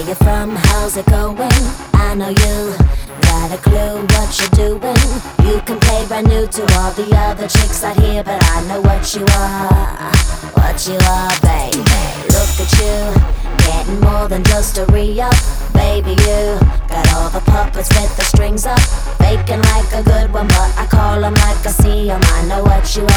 you from? How's it going? I know you got a clue what you're doing. You can play brand new to all the other chicks out here, but I know what you are, baby. Look at you, getting more than just a re-up. Baby, you got all the puppets with the strings up, faking like a good one, but I call them like I see them. I know what you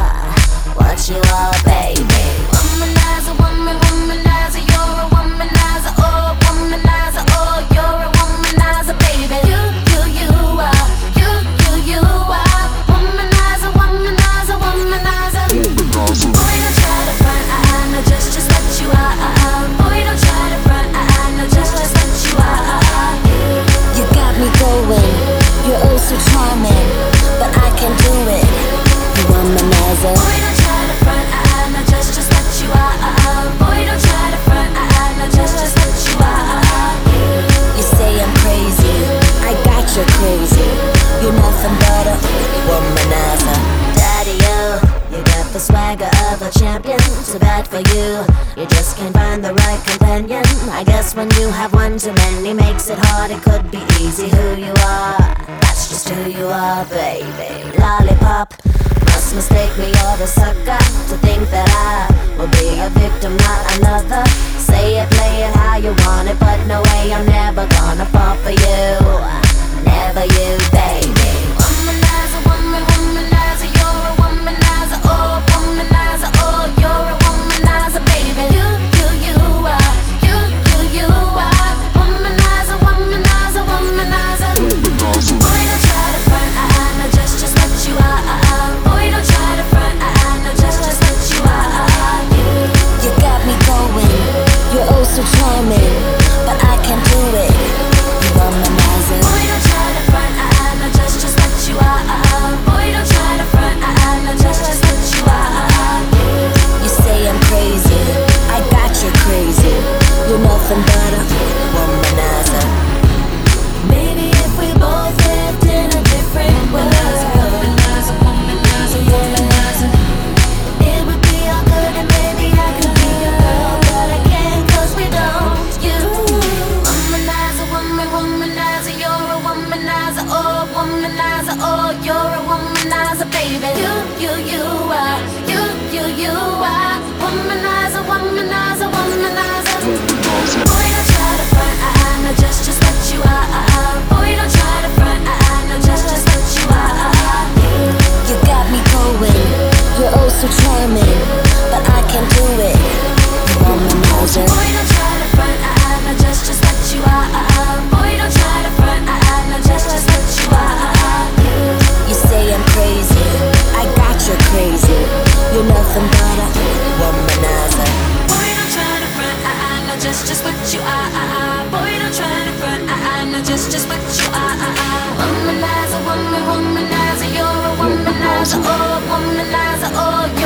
are, baby. Womanizer, womanizer, you're a womanizer, oh, womanizer, oh, you're a womanizer, baby. You are, you are, womanizer, womanizer, womanizer. Boy, don't try to front, no, just what you are. Boy, don't try to front, no, just what you are. You got me going, you're oh so charming, but I can do it. You womanizer. Boy, don't try to front, no, just what you are. Boy, don't try to front, no, just what you are. You say I'm crazy, I got you crazy. You're nothing but a womanizer. Daddy, you got the swagger of a champion. Too bad for you, you just can't find the right companion. I guess when you have one too many makes it hard. It could be easy who you are, that's just who you are, baby. Lollipop, must mistake me or a sucker to think that I will be a victim, not another. Say it, play it how you want it, but no way, I'm never gonna fall for you. Never you, baby. Womanizer, womanizer, you're a womanizer, oh, womanizer, oh, you're a womanizer, baby. You are, you are, womanizer, womanizer, womanizer. Boy, don't try to front, no, just what you are. Boy, don't try to front, no, just what you are. You got me going, you're oh so charming, but I can't do it. You womanizer. Boy, don't try to front, no, just what you are. Boy, don't try to front, no, just what you are. You say I'm crazy, I got you crazy. You're nothing but a womanizer. Maybe if we both lived in a different world, it would be all good and maybe I could be your girl, but I can't 'cause we don't. You womanizer, womanizer, you're a womanizer, oh, womanizer, oh, you're a womanizer, baby. You are, you are, womanizer, womanizer, womanizer. Boy, don't try to front, no, just what you are. Boy, don't try to front, no, just what you are. You got me going, you're oh so charming, but I can't do it. You womanizer. Boy, don't try to front, no, just what you are. Boy, don't try to front, no, just what you are. You say I'm crazy, I got you crazy. You're nothing but a womanizer. Boy, don't try to front, no, just what you are. Boy, don't try to front, no, just what you are. Womanizer, womanizer, you're a womanizer, oh, womanizer, oh.